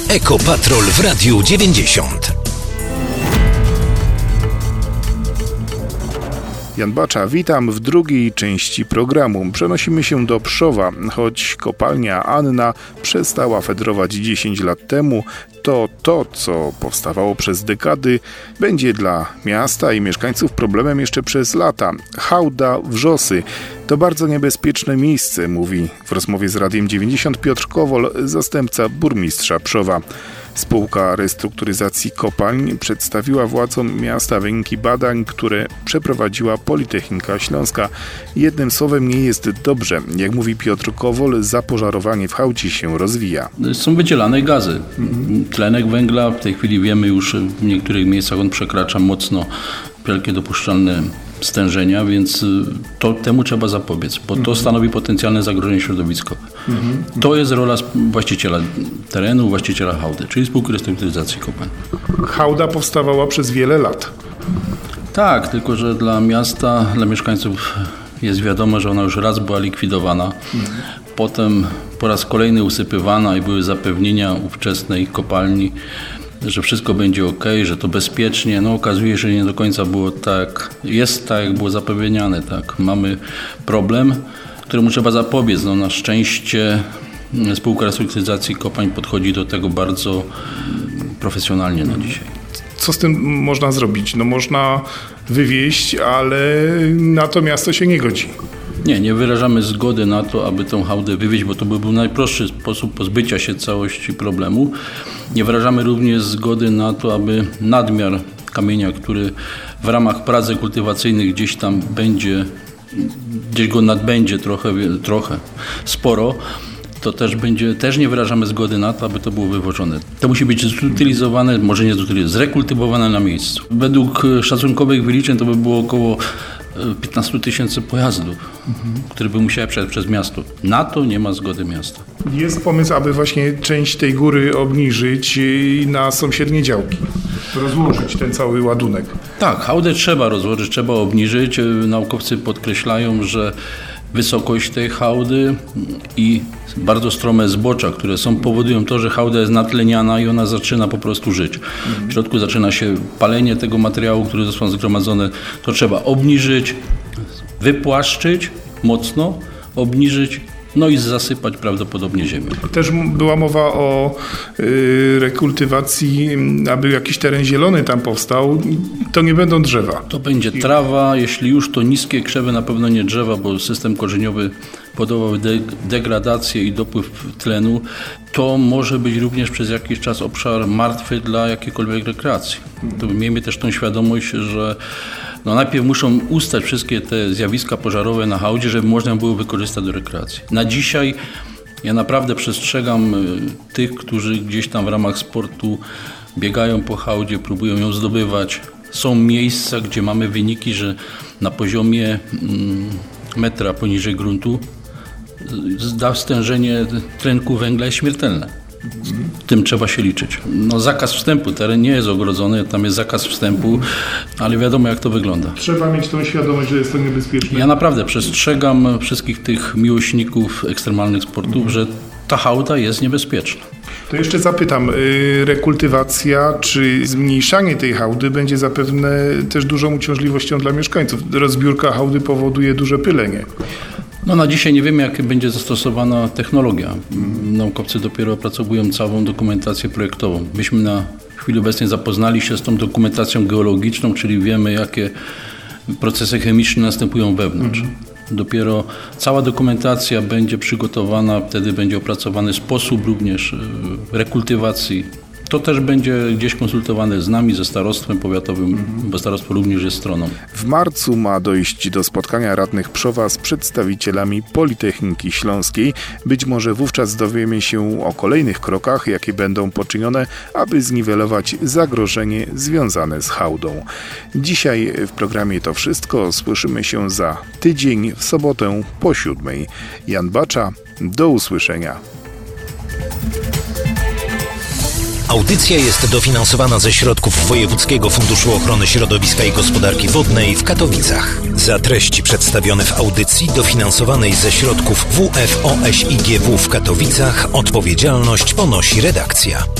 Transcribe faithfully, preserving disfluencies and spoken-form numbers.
Ekopatrol w Radiu dziewięćdziesiąt. Jan Bacza, witam w drugiej części programu. Przenosimy się do Pszowa. Choć kopalnia Anna przestała fedrować dziesięć lat temu, to to, co powstawało przez dekady, będzie dla miasta i mieszkańców problemem jeszcze przez lata. Hałda Wrzosy to bardzo niebezpieczne miejsce, mówi w rozmowie z Radiem dziewięćdziesiąt Piotr Kowol, zastępca burmistrza Pszowa. Spółka Restrukturyzacji Kopalń przedstawiła władzom miasta wyniki badań, które przeprowadziła Politechnika Śląska. Jednym słowem, nie jest dobrze. Jak mówi Piotr Kowol, zapożarowanie w hałdzie się rozwija. Są wydzielane gazy. Mhm. Tlenek węgla, w tej chwili wiemy już, w niektórych miejscach on przekracza mocno wielkie dopuszczalne stężenia, więc to, temu trzeba zapobiec, bo to stanowi potencjalne zagrożenie środowiskowe. Mhm. To jest rola właściciela terenu, właściciela hałdy, czyli Spółki Restrukturyzacji Kopalń. Hałda powstawała przez wiele lat. Tak, tylko że dla miasta, dla mieszkańców jest wiadomo, że ona już raz była likwidowana. Mhm. Potem po raz kolejny usypywana i były zapewnienia ówczesnej kopalni, że wszystko będzie ok, że to bezpiecznie. No okazuje się, że nie do końca było tak, jest tak, jak było zapewniane. Tak. Mamy problem, któremu trzeba zapobiec. No, na szczęście Spółka Restrukturyzacji Kopalń podchodzi do tego bardzo profesjonalnie na dzisiaj. Co z tym można zrobić? No można wywieźć, ale na to miasto się nie godzi. Nie, nie wyrażamy zgody na to, aby tę hałdę wywieźć, bo to by był najprostszy sposób pozbycia się całości problemu. Nie wyrażamy również zgody na to, aby nadmiar kamienia, który w ramach prac kultywacyjnych gdzieś tam będzie, gdzieś go nadbędzie trochę, trochę sporo, to też będzie, też nie wyrażamy zgody na to, aby to było wywożone. To musi być zutylizowane, może nie zutylizowane, zrekultywowane na miejscu. Według szacunkowych wyliczeń to by było około piętnaście tysięcy pojazdów, mhm. które by musiały przejść przez miasto. Na to nie ma zgody miasta. Jest pomysł, aby właśnie część tej góry obniżyć na sąsiednie działki, rozłożyć ten cały ładunek. Tak, hałdę trzeba rozłożyć, trzeba obniżyć. Naukowcy podkreślają, że wysokość tej hałdy i bardzo strome zbocza, które są, powodują to, że hałda jest natleniana i ona zaczyna po prostu żyć. W środku zaczyna się palenie tego materiału, który został zgromadzony. To trzeba obniżyć, wypłaszczyć mocno, obniżyć, no i zasypać prawdopodobnie ziemią. Też była mowa o y, rekultywacji, aby jakiś teren zielony tam powstał. To nie będą drzewa. To będzie trawa, jeśli już to niskie krzewy, na pewno nie drzewa, bo system korzeniowy powodował de- degradację i dopływ tlenu. To może być również przez jakiś czas obszar martwy dla jakiejkolwiek rekreacji. To miejmy też tą świadomość, że no najpierw muszą ustać wszystkie te zjawiska pożarowe na hałdzie, żeby można było wykorzystać do rekreacji. Na dzisiaj ja naprawdę przestrzegam tych, którzy gdzieś tam w ramach sportu biegają po hałdzie, próbują ją zdobywać. Są miejsca, gdzie mamy wyniki, że na poziomie mm, metra poniżej gruntu stężenie tlenku węgla jest śmiertelne. Z tym trzeba się liczyć. No, zakaz wstępu, teren nie jest ogrodzony, tam jest zakaz wstępu, ale wiadomo, jak to wygląda. Trzeba mieć tą świadomość, że jest to niebezpieczne. Ja naprawdę przestrzegam wszystkich tych miłośników ekstremalnych sportów, mhm. że ta hałda jest niebezpieczna. To jeszcze zapytam, rekultywacja czy zmniejszanie tej hałdy będzie zapewne też dużą uciążliwością dla mieszkańców. Rozbiórka hałdy powoduje duże pylenie. No na dzisiaj nie wiemy, jak będzie zastosowana technologia. Naukowcy dopiero opracowują całą dokumentację projektową. Myśmy na chwilę obecnej zapoznali się z tą dokumentacją geologiczną, czyli wiemy, jakie procesy chemiczne następują wewnątrz. Mhm. Dopiero cała dokumentacja będzie przygotowana, wtedy będzie opracowany sposób również rekultywacji. To też będzie gdzieś konsultowane z nami, ze starostwem powiatowym, mhm. bo starostwo również jest stroną. W marcu ma dojść do spotkania radnych Pszowa z przedstawicielami Politechniki Śląskiej. Być może wówczas dowiemy się o kolejnych krokach, jakie będą poczynione, aby zniwelować zagrożenie związane z hałdą. Dzisiaj w programie to wszystko. Słyszymy się za tydzień w sobotę po siódmej. Jan Bacza, do usłyszenia. Audycja jest dofinansowana ze środków Wojewódzkiego Funduszu Ochrony Środowiska i Gospodarki Wodnej w Katowicach. Za treści przedstawione w audycji dofinansowanej ze środków W F O S I G W w Katowicach odpowiedzialność ponosi redakcja.